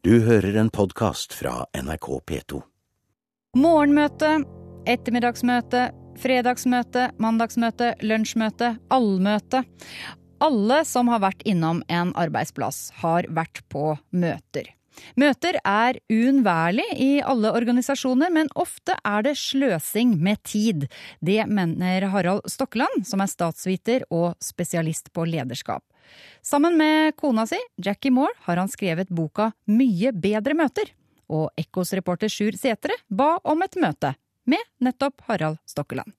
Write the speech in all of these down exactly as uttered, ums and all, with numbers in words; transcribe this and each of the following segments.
Du hører en podcast fra N R K P to. Morgenmøte, ettermiddagsmøte, fredagsmøte, mandagsmøte, lunsjmøte, allmøte. Alle som har vært innom en arbeidsplass har vært på møter. Møter er uunnværlig i alle organisasjoner, men ofte er det sløsing med tid. Det mener Harald Stokkeland, som er statsviter og spesialist på lederskap. Sammen med kona si, Jackie Moore, har han skrevet boka Mye bedre møter. Og Ekkos reporter Sjur Setre ba om et møte med nettopp Harald Stokkeland.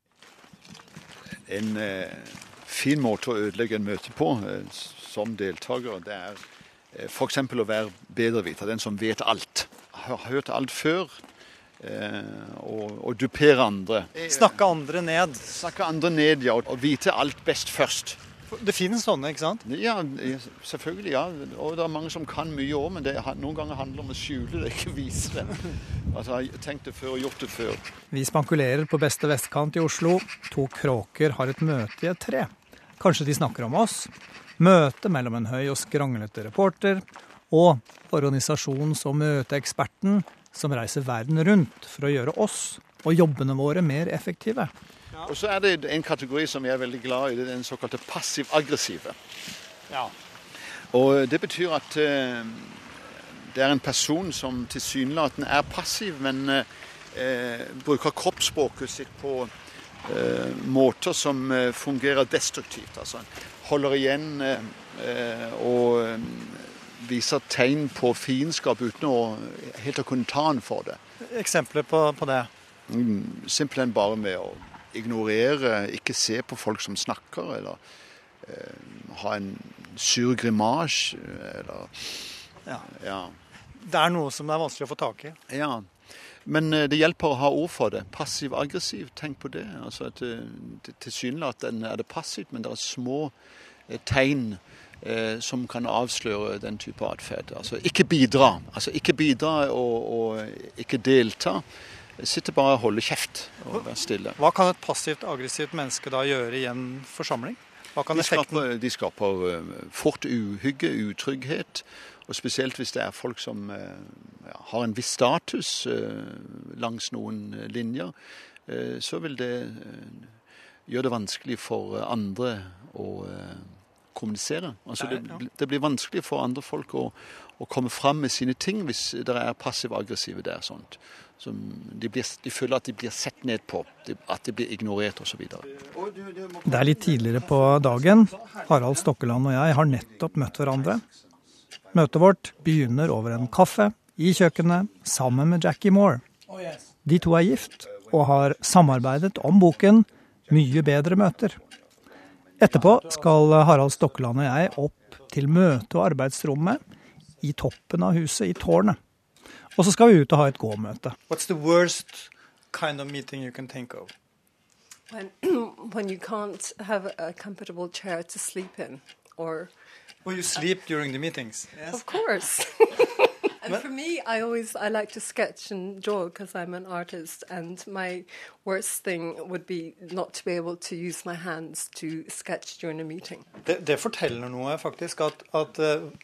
En eh, fin måte å ødelegge en møte på eh, som deltaker, det er eh, for eksempel å være bedreviter, den som vet alt. Har hørt alt før, eh, og, og dupere andre. Snakke andre ned. Snakke andre ned, ja, og vite alt best først. Det finnes sånne, ikke sant? Ja, selvfølgelig, ja. Og det er mange som kan mye også, men det er, noen ganger handler det om å skjule det, ikke vise det. Altså, jeg har tenkt det før og gjort det før. Vi spankulerer på beste vestkant i Oslo. To kråker har et møte i et tre. Kanskje de snakker om oss. Møte mellom en høy og skranglete reporter og organisasjons- og møteeksperten som reiser verden rundt for å gjøre oss og jobbene våre mer effektive. Og så er det en kategori som jeg er veldig glad i, det er den såkalte passiv-aggressive. Ja. Og det betyr at uh, det er en person som tilsynelatende er passiv, men uh, bruker kroppsspråket sitt på uh, måter som uh, fungerer destruktivt. Altså holder igjen uh, og viser tegn på fiendskap uten å helt å kunne ta han for det. Eksempler på, på det? Mm, simpelthen bare med å ignorere, ikke se på folk som snakker, eller eh, ha en sur grimasj, eller ja. ja. Det er noe som er vanskelig å få tak i. Ja, men eh, det hjelper å ha ord for det. Passiv-aggressiv, tenk på det. Altså at det, tilsynelatende er det passivt, men det er små eh, tegn eh, som kan avsløre den type atferd. Altså ikke bidra, altså ikke bidra og, og ikke delta. Sitter bare og holder kjeft og være stille. Hva kan et passivt aggressivt menneske da gjøre i en forsamling? Hva kan de, effekten? skaper, de skaper fort uhygge, utrygghet, og spesielt hvis det er folk som ja, har en viss status langs noen linjer, så vil det gjøre det vanskelig for andre å kommunisere. Altså det, det blir vanskelig for andre folk å, å komme fram med sine ting hvis det er passiv-aggressive der. Sånt. Som de, blir, de føler at de blir sett ned på, at de blir ignorert og så videre. Det er litt tidligere på dagen. Harald Stokkeland og jeg har nettopp møtt hverandre. Møtet vårt begynner over en kaffe i kjøkkenet sammen med Jackie Moore. De to er gift og har samarbeidet om boken Mye bedre møter. Etterpå skal Harald Stokkeland og jeg opp til møte- og arbeidsrommet i toppen av huset i tårnet. Og så skal vi ut og ha et gåmøte. What's the worst kind of meeting you can think of? When, when you can't have a comfortable chair to sleep in, or... Well, you sleep during the meetings. Yes. Of course. And for me, I always I like to sketch and draw because I'm an artist, and my worst thing would be not to be able to use my hands to sketch during a meeting. Det, det forteller noe faktisk, at, at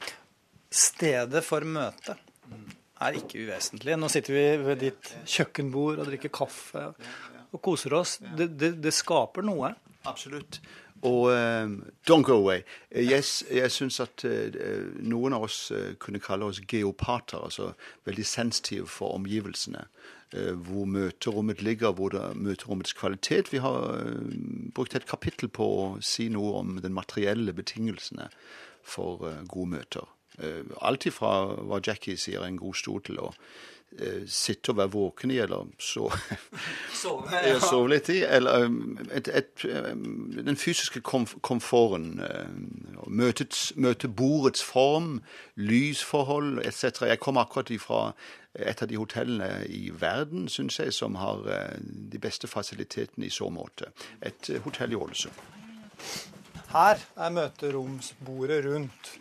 stedet for møte er ikke uvesentlig. Nå sitter vi ved ditt kjøkkenbord og drikker kaffe og koser oss. Det, det, det skaper noe. Absolutt. Og uh, don't go away. Jeg, jeg synes at uh, noen av oss uh, kunne kalle oss geopater, altså veldig sensitive for omgivelsene. Uh, hvor møterommet ligger, hvor det er møterommets kvalitet. Vi har uh, brukt et kapittel på å si noe om den materielle betingelsene for uh, gode møter. Uh, alt ifra hva Jackie sier en god stol til å uh, sitte og være våken i, eller så, sove, ja. sove litt i, eller um, et, et, um, den fysiske komf- komforten, uh, møtets, møtebordets form, lysforhold, et cetera. Jeg kom akkurat ifra et av de hotellene i verden, synes jeg, som har uh, de beste fasilitetene i så måte. Et uh, hotell i Ålesund. Her er møteromsbordet rundt.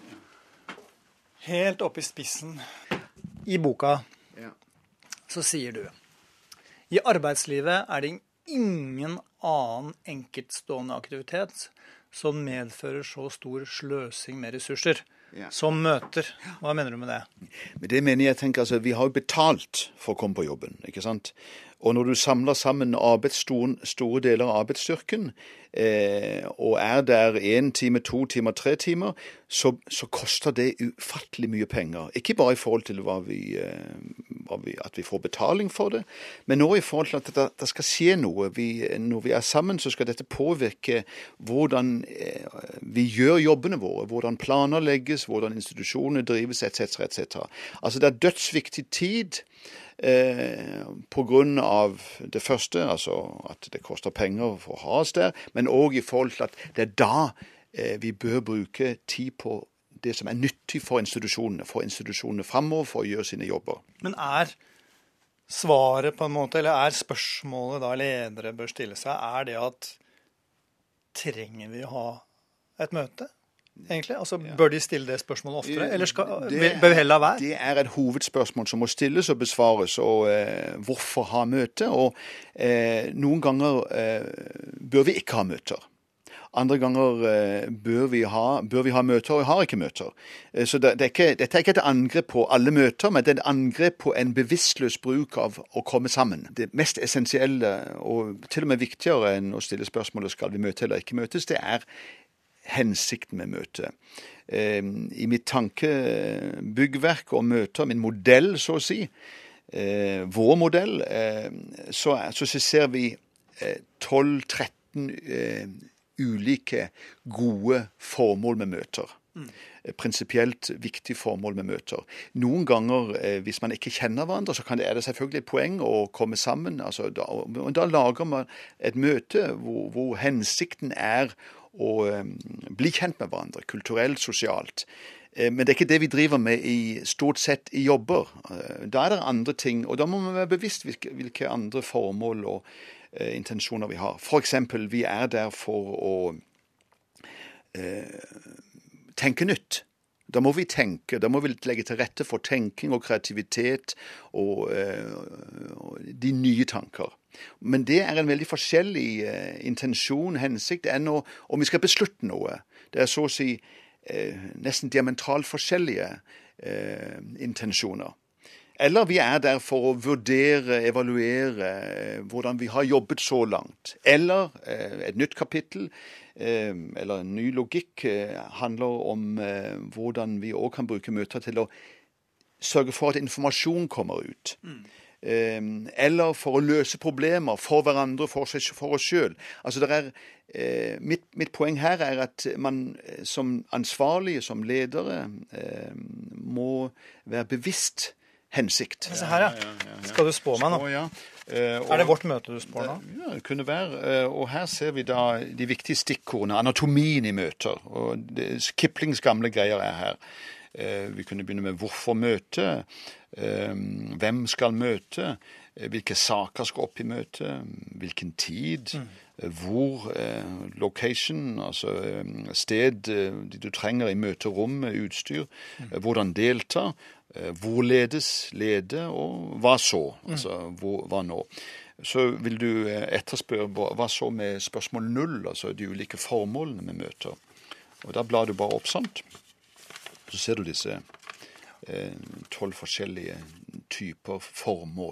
Helt oppe i spissen. I boka ja. Så sier du: i arbeidslivet er det ingen annen enkeltstående aktivitet som medfører så stor sløsing med ressurser Ja. som møter. Hva mener du med det? Men det mener jeg, tenker, altså, vi har jo betalt for å komme på jobben, ikke sant? Og når du samler sammen store, store deler av arbeidsstyrken, eh, og er der en time, to timer, tre timer, så, så koster det ufattelig mye penger. Ikke bare i forhold til hva vi, eh, hva vi, at vi får betaling for det, men også i forhold til at det, det skal skje noe. Vi, når vi er sammen, så skal dette påvirke hvordan eh, vi gjør jobbene våre, hvordan planer legges, hvordan institusjoner drives, et cetera, et cetera. Altså det er dødsviktig tid, Eh, på grunn av det første, altså at det koster penger for å ha oss der, men også i forhold til at det er da eh, vi bør bruke tid på det som er nyttig for institusjonene, for institusjonene fremover for å gjøre sine jobber. Men er svaret på en måte, eller er spørsmålet da ledere bør stille seg, er det at trenger vi å ha et møte? Egentlig? Altså, bør de stille det spørsmålet oftere, eller skal, det, bør vi heller la være? Det er et hovedspørsmål som må stilles og besvares, og eh, hvorfor ha møte? Og eh, noen ganger eh, bør vi ikke ha møter. Andre ganger eh, bør, vi ha, bør vi ha møter, og har ikke møter. Eh, så det, det er ikke, dette er ikke et angrep på alle møter, men det er et angrep på en bevisstløs bruk av å komme sammen. Det mest essensielle, og til og med viktigere enn å stille spørsmålet skal vi møte eller ikke møtes, det er hensikten med møtet. Eh, I mitt tankebyggverk og møter, min modell så å si, eh, vår modell, eh, så, så ser vi eh, tolv tretten eh, ulike gode formål med møter. Mm. Prinsipielt viktig formål med møter. Noen ganger, eh, hvis man ikke kjenner hverandre, så kan det, er det selvfølgelig et poeng å komme sammen. Altså, da, og da lager man et møte hvor, hvor hensikten er og um, bli kjent med hverandre, kulturelt, sosialt. Eh, men det er ikke det vi driver med i stort sett i jobber. Eh, da er det andre ting, og da må man være bevisst hvilke, hvilke andre formål og eh, intensjoner vi har. For eksempel, vi er der for å eh, tenke nytt. Da må vi tenke, da må vi legge til rette for tenking og kreativitet og, eh, og de nye tanker. Men det er en veldig forskjellig eh, intensjon, hensikt, enn å, om vi skal beslutte noe. Det er så å si eh, nesten diametralt forskjellige eh, intensjoner. Eller vi er der for å vurdere, evaluere eh, hvordan vi har jobbet så langt. Eller eh, et nytt kapittel, eh, eller en ny logikk, eh, handler om eh, hvordan vi også kan bruke møter til å sørge for at informasjon kommer ut. Mm. Eller for å løse problemer for hverandre, for, seg, for oss selv. Altså det er, eh, mitt, mitt poeng her er at man som ansvarlige, som ledere, eh, må være bevisst hensikt. Se her, ja. Skal du spå meg nå? Ja. Eh, og, er det vårt møte du spår nå? Ja, det kunne være. Eh, og her ser vi da de viktige stikkordene, anatomien i møter. Og det, Kiplings gamle greier er her. Eh, vi kunne begynne med hvorfor møte, eh, hvem skal møte, eh, hvilke saker skal opp i møte, hvilken tid, mm. eh, hvor, eh, location, altså eh, sted eh, du trenger i møterom, utstyr, mm. eh, hvordan delta, eh, hvorledes lede, og hva så, mm. altså hvor, hva nå. Så vil du eh, etterspørre hva så med spørsmål null, altså de ulike formålene med møter. Og da blar du bare opp sånt. Så ser du disse tolv eh, forskjellige typer formål.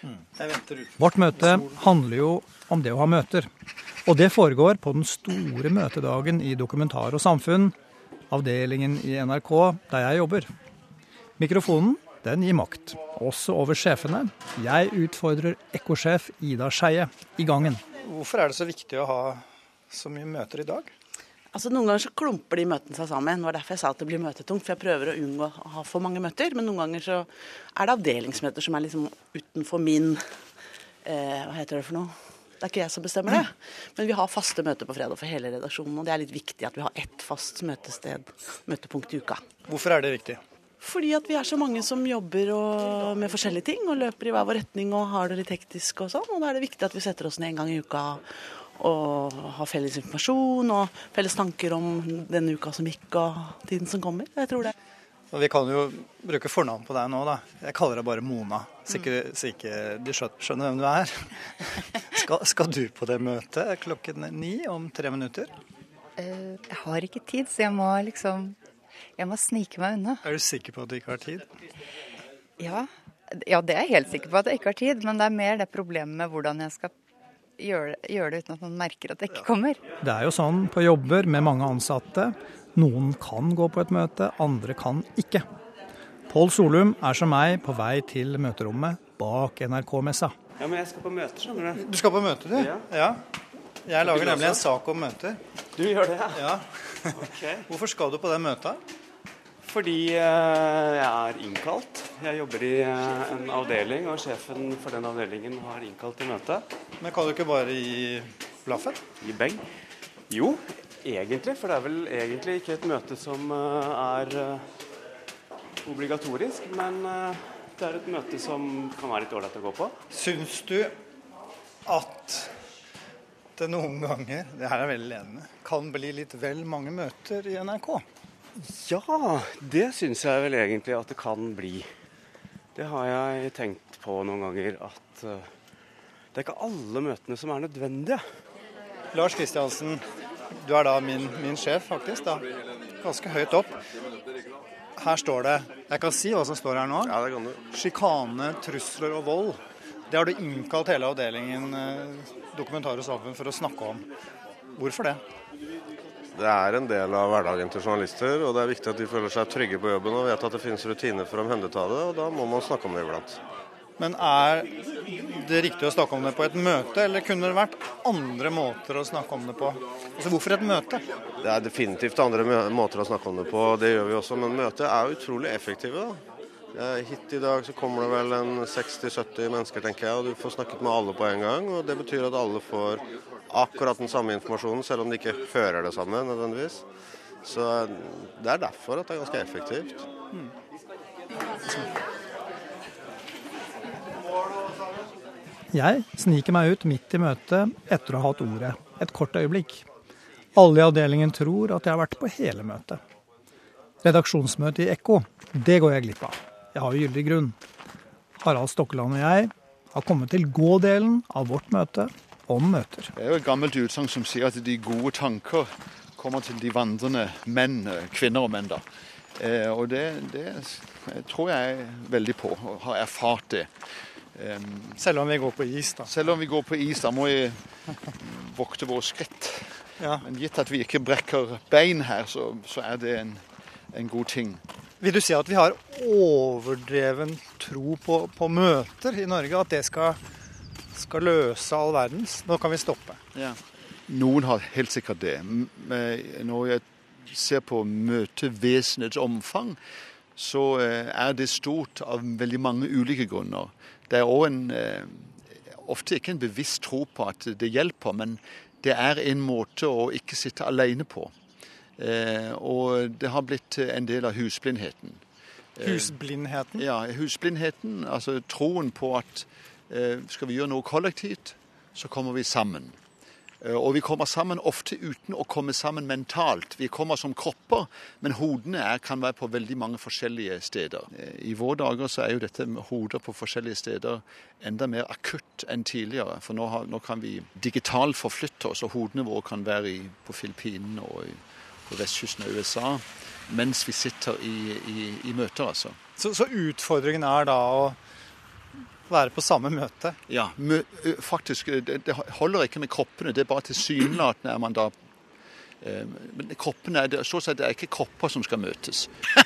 Mm. Vårt møte handler jo om det å ha møter. Og det foregår på den store møtedagen i Dokumentar og Samfunn, avdelingen i N R K der jeg jobber. Mikrofonen, den gir makt, også over sjefene. Jeg utfordrer ekkosjef Ida Skeie i gangen. Hvorfor er det så viktig å ha så mye møter i dag? Altså Noen ganger så klumper de møtene seg sammen. Det var derfor jeg sa at det blir møtetungt, for jeg prøver å unngå å ha for mange møter. Men noen ganger så er det avdelingsmøter som er liksom utenfor min eh, hva heter det for noe? Det er ikke jeg som bestemmer det. Men vi har faste møter på fredag for hele redaksjonen, og det er litt viktig at vi har ett fast møtested, møtepunkt i uka. Hvorfor er det viktig? Fordi at vi er så mange som jobber og, med forskjellige ting, og løper i hver vår retning og har det litt hektisk og sånn. Og da er det viktig at vi setter oss ned en gang i uka og ha felles informasjon og felles tanker om denne uka som gikk og tiden som kommer. Jeg tror det. Og vi kan jo bruke fornavn på deg nå da. Jeg kaller deg bare Mona, så ikke, så ikke du skjønner hvem du er. Skal, skal du på det møtet klokken ni om tre minutter? Uh, jeg har ikke tid, så jeg må liksom Jeg må snike meg unna. Er du sikker på at du ikke har tid? Ja, ja, det er jeg helt sikker på at jeg ikke har tid, men det er mer det problemet med hvordan jeg skal gjøre, gjøre det uten at man merker at det ikke kommer. Det er jo sånn på jobber med mange ansatte. Noen kan gå på et møte, andre kan ikke. Pål Solum er som meg på vei til møterommet bak N R K-messa. Ja, men jeg skal på møter, skjønner du. Du skal på møte, du? Ja. Ja. Jeg lager nemlig en sak om møter. Du gjør det, ja? Ja. Okay. Hvorfor skal du på det møtet? Fordi eh, jeg er innkalt. Jeg jobber i eh, en avdeling, og sjefen for den avdelingen har innkalt til møte. Men kan du ikke bare gi blaffen? Gi beng? Jo, egentlig, for det er vel egentlig ikke et møte som eh, er eh, obligatorisk, men eh, det er et møte som kan være litt ålreit å gå på. Syns du at det noen ganger, det her er veldig ledende, kan bli litt vel mange møter i N R K? Ja, det syns jeg vel egentlig at det kan bli. Det har jeg tenkt på noen ganger, at uh, det er ikke alle møtene som er nødvendige. Lars Kristiansen, du er da min, min sjef faktisk, da. Ganske høyt opp. Her står det, jeg kan si hva som står her nå. Ja, det kan du. Skikane, trusler og vold. Det har du innkalt hele avdelingen Dokumentar og Samfunn for å snakke om. Hvorfor det? Det er en del av hverdagen til journalister, og det er viktig at de føler seg trygge på jobben og vet at det finnes rutiner for å omhendeta det, og da må man snakke om det iblant. Men er det riktig å snakke om det på et møte, eller kunne det vært andre måter å snakke om det på? Altså, hvorfor et møte? Det er definitivt andre måter å snakke om det på, det gjør vi også, men møtet er utrolig effektive da. Hit i dag så kommer det vel en seksti til sytti mennesker, tenker jeg, og du får snakket med alle på en gang, og det betyr at alle får akkurat den samme informasjonen, selv om de ikke hører det samme nødvendigvis. Så det er derfor at det er ganske effektivt. Mm. Jeg sniker meg ut midt i møtet etter å ha hatt ordet, et kort øyeblikk. Alle i avdelingen tror at jeg har vært på hele møtet. Redaksjonsmøte i Ekko, det går jeg glipp av. Jeg har jo gyldig grunn. Harald Stokkeland og jeg har kommet til gå-delen av vårt møte om møter. Det er jo et gammelt utsagn som sier at de gode tanker kommer til de vandrende menn, kvinner og menn da. Eh, og det, det tror jeg veldig på, og har erfart det. Um, selv om vi går på is da. Selv om vi går på is, da må vi vokte våre skritt. Ja. Men gitt at vi ikke brekker bein her, så, så er det en, en god ting. Vil du si at vi har overdreven tro på, på møter i Norge, at det skal, skal løse all verdens? Nå kan vi stoppe. Ja. Noen har helt sikkert det. Når jeg ser på møtevesenets omfang, så er det stort av veldig mange ulike grunner. Det er også en, ofte ikke en bevisst tro på at det hjelper, men det er en måte å ikke sitte alene på. Eh, og det har blitt en del av husblindheten. Husblindheten? Eh, ja, husblindheten, altså troen på at eh, skal vi gjøre noe kollektivt, så kommer vi sammen. Eh, og vi kommer sammen ofte uten å komme sammen mentalt. Vi kommer som kropper, men hodene er, kan være på veldig mange forskjellige steder. Eh, I våre dager så er jo dette med hoder på forskjellige steder enda mer akutt enn tidligere. For nå, har, nå kan vi digitalt forflytte oss, og hodene våre kan være i, på Filippinene og i på vestkysten av U S A, mens vi sitter i, i, i møter, altså. Så, så utfordringen er da å være på samme møte? Ja, mø, faktisk, det, det holder ikke med kroppene, det er bare tilsynelatende er man da eh, men kroppene, er, så å si, det er ikke kropper som skal møtes.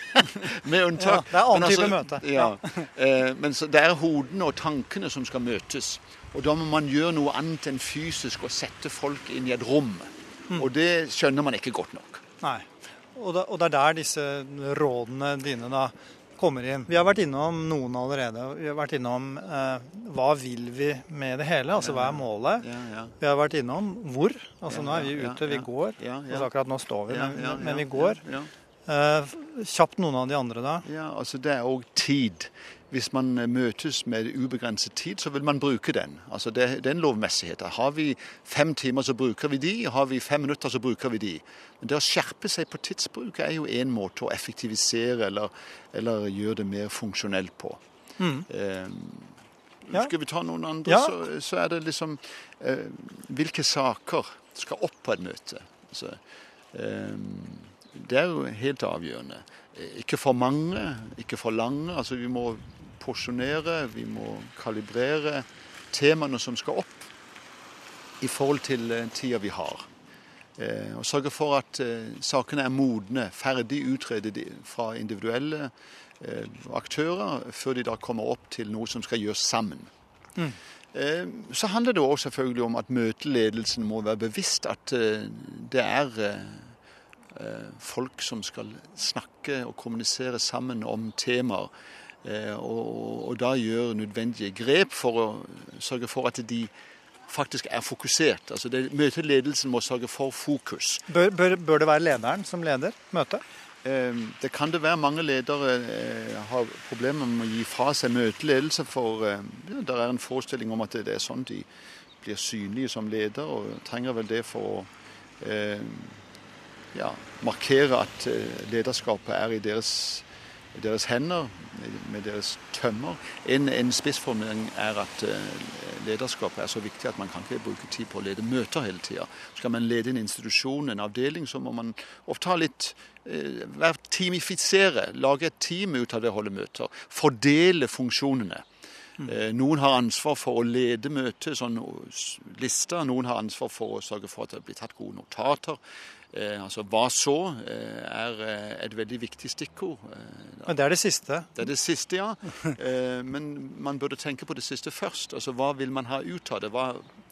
Med unntak. Ja, det er annen altså, type møte. Ja, eh, men så det er hodene og tankene som skal møtes, og da må man gjøre noe annet enn fysisk og sette folk inn i et rom, mm. og det skjønner man ikke godt nok. Nei, og, da, og det er der disse rådene dine da kommer inn. Vi har vært innom noen allerede. Vi har vært innom eh, hva vil vi med det hele, altså hva er målet. Ja, ja. Vi har vært innom hvor, altså ja, nå er vi ute, ja, ja, vi går. Ja, ja. Altså akkurat nå står vi, ja, men, ja, ja, men vi går. Ja, ja. Eh, kjapt noen av de andre da. Ja, altså det er også tid. Hvis man møtes med ubegrenset tid, så vil man bruke den. Altså det, det er en lovmessighet. Har vi fem timer, så bruker vi de. Har vi fem minutter, så bruker vi de. Men det å skjerpe seg på tidsbruk er jo en måte å effektivisere eller, eller gjøre det mer funksjonelt på. Mm. Eh, ja. Skal vi ta noen andre, ja. så, så er det liksom eh, hvilke saker skal opp på et møte. Altså, eh, det er jo helt avgjørende. Ikke for mange, ikke for lange. Altså vi må porsjonere, vi må kalibrere temaene som skal opp i forhold til tida vi har. Eh, og sørge for at eh, sakene er modne, ferdig utredet fra individuelle eh, aktører, før de da kommer opp til noe som skal gjøres sammen. Mm. Eh, så handler det også selvfølgelig om at møteledelsen må være bevisst at eh, det er eh, folk som skal snakke og kommunisere sammen om temaer, eh, og, og da gjøre nødvendige grep for å sørge for at de faktisk er fokusert. Altså det, møteledelsen må sørge for fokus. Bør, bør, bør det være lederen som leder møtet? Eh, det kan det være. Mange ledere eh, har problemer med å gi fra seg møteledelse, for eh, ja, det er en forestilling om at det, det er sånn de blir synlige som leder, og trenger vel det for å eh, ja, markere at eh, lederskapet er i deres, deres hender, med deres tømmer. En, en spissformulering er at uh, lederskapet er så viktig at man kan ikke bruke tid på å lede møter hele tiden. Skal man lede en institusjon, en avdeling, så må man ofte ha litt, uh, være teamifisere, lage et team ut av det å holde møter, fordele funksjonene. Mm. Uh, noen har ansvar for å lede møter, sånn lister, noen har ansvar for å sørge for at det blir tatt gode notater. Eh, altså hva så eh, er et veldig viktig stikkord. Eh, men det er det siste? Det er det siste, ja. eh, men man burde tenke på det siste først. Altså hva vil man ha ut av det? Hva,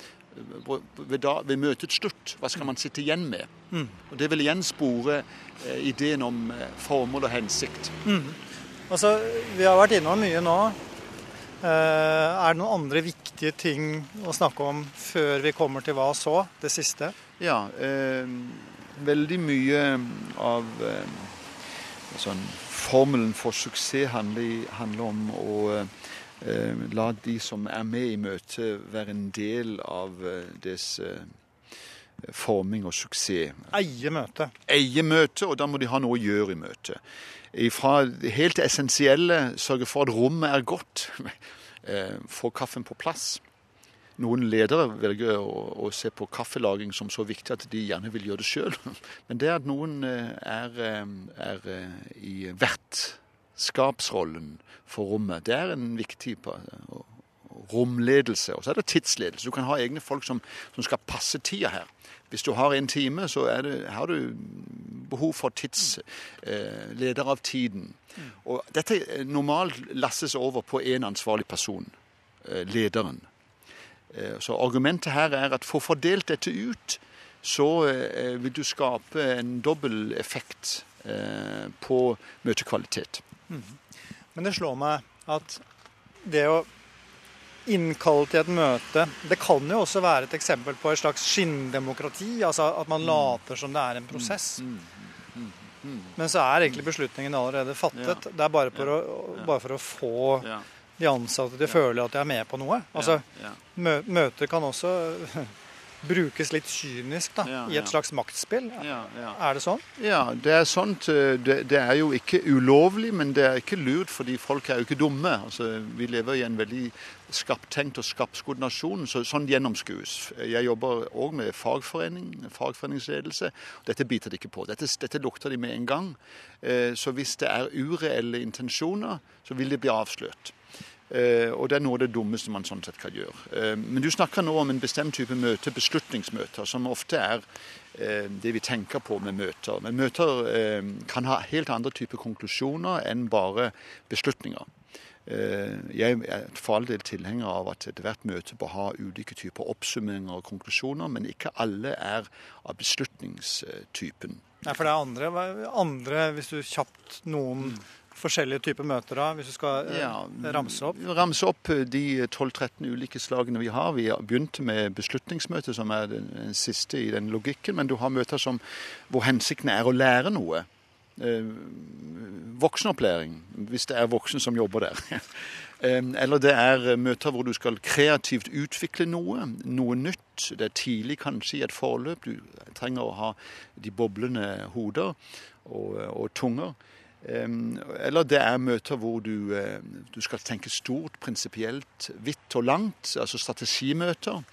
ved, da, ved møtets slutt, hva skal man sitte igjen med? Mm. Og det vil igjen spore eh, ideen om eh, formål og hensikt. Mm. Altså, vi har vært innom mye nå. Eh, er det noen andre viktige ting å snakke om før vi kommer til hva så, det siste? Ja, eh, veldig mye av eh, sånn, formelen for suksess handler, handler om å eh, la de som er med i møtet være en del av eh, deres eh, forming og suksess. Eie møtet. Eie møtet, og da må de ha noe å gjøre i møtet. Fra det helt essensielle, sørge for at rommet er godt, eh, få kaffen på plass. Noen ledere velger å, å se på kaffelaging som så viktig at de gjerne vil gjøre det selv. Men det at noen er, er i vertskapsrollen for rommet, det er en viktig romledelse. Og så er det tidsledelse. Du kan ha egne folk som, som skal passe tida her. Hvis du har en time, så er det, har du behov for tidsleder av tiden. Og dette normalt lastes over på en ansvarlig person, lederen. Så argumentet her er at for å fordelt dette ut, så eh, vil du skape en dobbel effekt eh, på møtekvalitet. Mm. Men det slår meg at det å innkalle til et møte, det kan jo også være et eksempel på et slags skinndemokrati, altså at man later som det er en prosess. Mm. Mm. Mm. Men så er egentlig beslutningen allerede fattet. Ja. Det er bare for, ja. å, bare for å få... Ja. De ansatte de ja. føler at de er med på noe. Altså, ja, ja. Mø møter kan også brukes litt kynisk da, ja, i et ja. slags maktspill. Ja, ja. Er det sånn? Ja, det er sånt. Det, det er jo ikke ulovlig, men det er ikke lurt, fordi folk er jo ikke dumme. Altså, vi lever i en veldig skaptenkt og skapskodd nasjon, så sånn gjennomskues. Jeg jobber også med fagforening, fagforeningsledelse. Dette biter de ikke på. Dette, dette lukter de med en gang. Så hvis det er ureelle intensjoner, så vil det bli avslørt. Uh, og det er noe av det dummeste man sånn sett kan gjøre. Uh, men du snakker nå om en bestemt type møte, beslutningsmøter, som ofte er uh, det vi tenker på med møter. Men møter uh, kan ha helt andre typer konklusjoner enn bare beslutninger. Uh, jeg er for all del tilhenger av at ethvert møte bør ha ulike typer oppsummeringer og konklusjoner, men ikke alle er av beslutningstypen. Nei, for det er andre, andre hvis du kjapt noen... Mm. Forskjellige typer møter da, hvis du skal eh, ja, ramse opp? Ramse opp de tolv tretten ulike slagene vi har. Vi har begynt med beslutningsmøter, som er den, den siste i den logikken, men du har møter som, hvor hensikten er å lære noe. Eh, voksenopplæring, hvis det er voksne som jobber der. eh, eller det er møter hvor du skal kreativt utvikle noe, noe nytt. Det er tidlig kanskje i et forløp. Du trenger å ha de boblende hoder og, og tunger. Um, eller det er møter hvor du, uh, du skal tenke stort, prinsipielt, vidt og langt, altså strategimøter.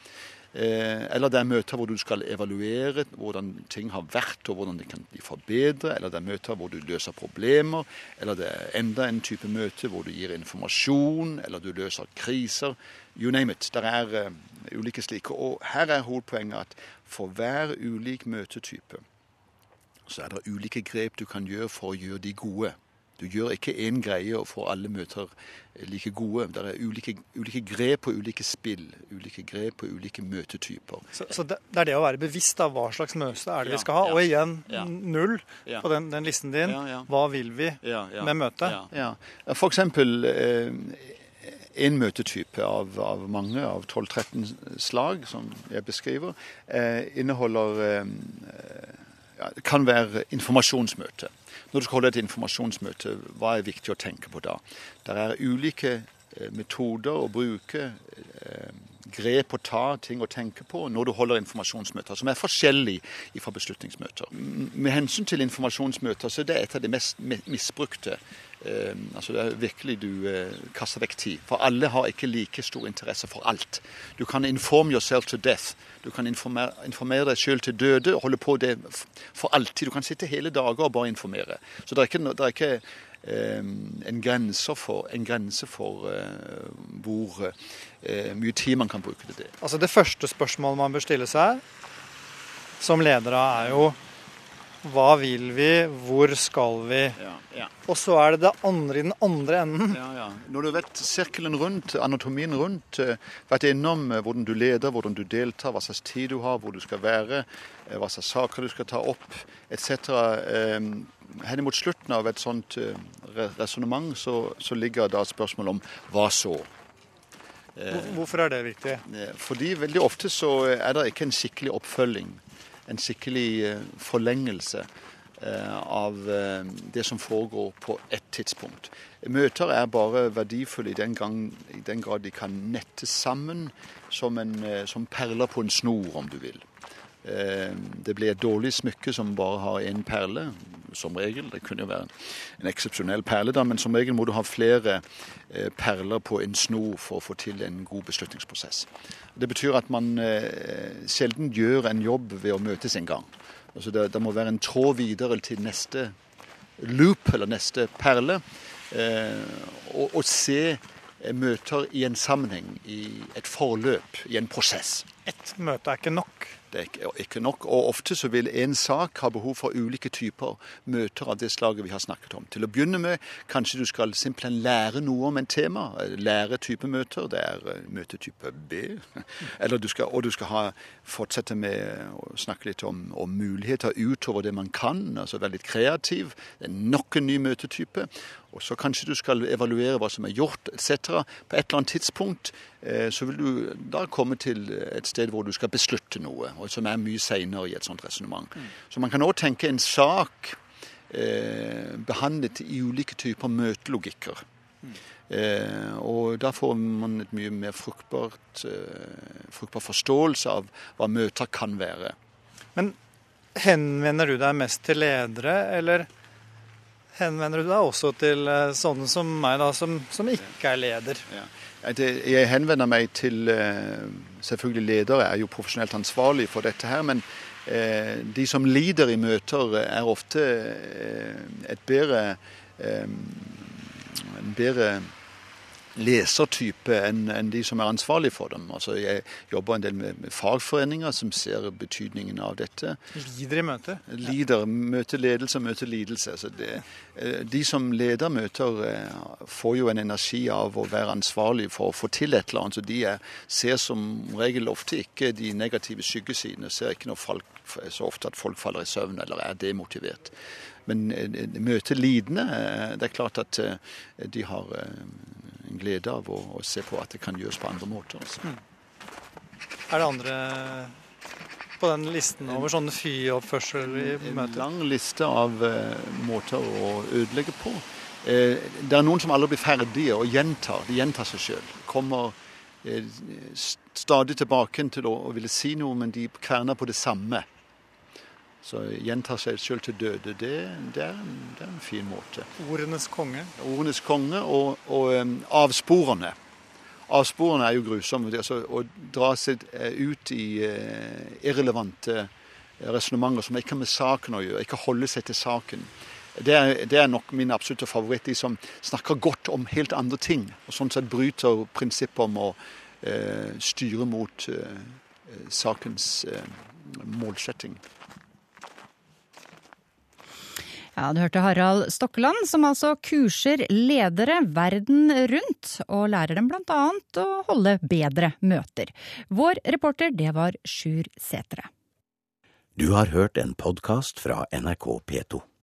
Eh, eller det er møter hvor du skal evaluere hvordan ting har vært, og hvordan de kan bli forbedret. Eller det er møter hvor du løser problemer. Eller det er enda en type møte hvor du gir informasjon, eller du løser kriser. You name it. Det er uh, ulike slike. Og her er hovedpoenget at for hver ulik møtetype, så er det ulike grep du kan gjøre for å gjøre de gode. Du gjør ikke en greie og får alle møter like gode. Det er ulike, ulike grep på ulike spill, ulike grep på ulike møtetyper. Så, så det, det er det å være bevisst av hva slags møte er det ja, vi skal ha. Ja, og igjen, ja. null ja. på den, den listen din. Ja, ja. Hva vil vi ja, ja. med møtet? Ja, ja. For eksempel eh, en møtetype av, av mange, av tolv tretten slag, som jeg beskriver, eh, inneholder eh, ja, det kan være informasjonsmøte. Når du skal holde et informasjonsmøte, hva er viktig å tenke på da? Det er ulike eh, metoder å bruke, eh, grep å ta, ting å tenke på når du holder informasjonsmøter, som er forskjellige fra beslutningsmøter. Med hensyn til informasjonsmøter, så er det et av de mest misbrukte. Eh, altså det er virkelig du eh, kaster vekk tid. For alle har ikke like stor interesse for alt. Du kan inform yourself to death. Du kan informere, informere deg selv til døde og holde på det for alltid. Du kan sitte hele dager og bare informere. Så det er ikke, det er ikke eh, en grense for, en grense for eh, hvor eh, mye tid man kan bruke til det. Altså det første spørsmålet man bør stille seg som ledere er jo hva vil vi, hvor skal vi? Ja, ja. Og så er det det andre i den andre enden. Ja, ja. Når du vet sirkelen rundt, anatomien rundt, vært innom hvordan du leder, hvordan du deltar, hva slags tid du har, hvor du skal være, hva slags saker du skal ta opp, et cetera. Hen mot slutten av et sånt resonemang så, så ligger da spørsmål om hva så? Hvorfor er det viktig? Fordi veldig ofte så er det ikke en skikkelig oppfølging. En skikkelig forlengelse av det som foregår på et tidspunkt. Møter er bare verdifulle i den, gang, i den grad de kan nette sammen som, en, som perler på en snor, om du vil. Det blir et dårlig smykke som bare har en perle, som regel. Det kunne jo være en eksepsjonell perle, da, men som regel må du ha flere perler på en snor for å få til en god beslutningsprosess. Det betyr at man sjelden gjør en jobb ved å møtes en gang. Altså det, det må være en tråd videre til neste loop, eller neste perle, og, og se møter i en sammenheng, i et forløp, i en prosess. Et møte er ikke nok. Det er ikke, ikke nok, og ofte så vil en sak ha behov for ulike typer møter av det slaget vi har snakket om. Til å begynne med, kanskje du skal simpelthen lære noe om en tema, lære type møter, det er møtetype B, eller du skal, og du skal ha, fortsette med å snakke litt om, om muligheter utover det man kan, altså være litt kreativ, det er nok en ny møtetype, og så kanskje du skal evaluere hva som er gjort, et cetera. På et eller annet tidspunkt eh, så vil du da komme til et sted hvor du skal beslutte noe, og som er mye senere i et sånt resonemang. Mm. Så man kan også tenke en sak eh, behandlet i ulike typer møtelogikker. Mm. Eh, og da får man et mye mer fruktbart, eh, fruktbar forståelse av hva møter kan være. Men henvender du deg mest til ledere, eller henvender du deg også til sånne som meg, da, som, som ikke er leder? Ja. Jeg henvender meg til, selvfølgelig ledere er jo profesjonelt ansvarlig for dette her, men de som lider i møter er ofte et bedre, en bedre lesertype enn, enn de som er ansvarlige for dem. Altså, jeg jobber en del med, med fagforeninger som ser betydningen av dette. Lider i møte? Lider, møter ledelse og møter lidelse. Altså det, de som leder møter får jo en energi av å være ansvarlig for å få til et eller annet, så de er, ser som regel ofte ikke de negative skyggesidene, ser ikke når folk, så ofte at folk faller i søvn eller er demotivert. Men møter lidende, det er klart at de har en glede av å, å se på at det kan gjøres på andre måter. Altså. Mm. Er det andre på den listen over sånne fy-oppførsel i møter? En lang liste av uh, måter å ødelegge på. Uh, det er noen som aldri blir ferdige og gjentar. De gjentar seg selv. Kommer uh, stadig tilbake til å, å ville si noe, men de kverner på det samme. Så gjentar seg selv til døde, det, det, er, en, det er en fin måte. Ordenes konge. Ordenes konge og, og um, avsporene. avsporene er jo grusomme. Altså, å dra seg ut i uh, irrelevante resonnementer som ikke har med saken å gjøre, ikke holde seg til saken. Det er, det er nok min absolutte favoritt, de som snakker godt om helt andre ting, og sånn sett bryter prinsippet om å eh, styre mot eh, sakens eh, målsetting. Ja, du hørte Harald Stokkeland, som altså kurser ledere verden rundt, og lærer dem blant annet å holde bedre møter. Vår reporter, det var Sjur Sætre. Du har hørt en podcast fra N R K P to.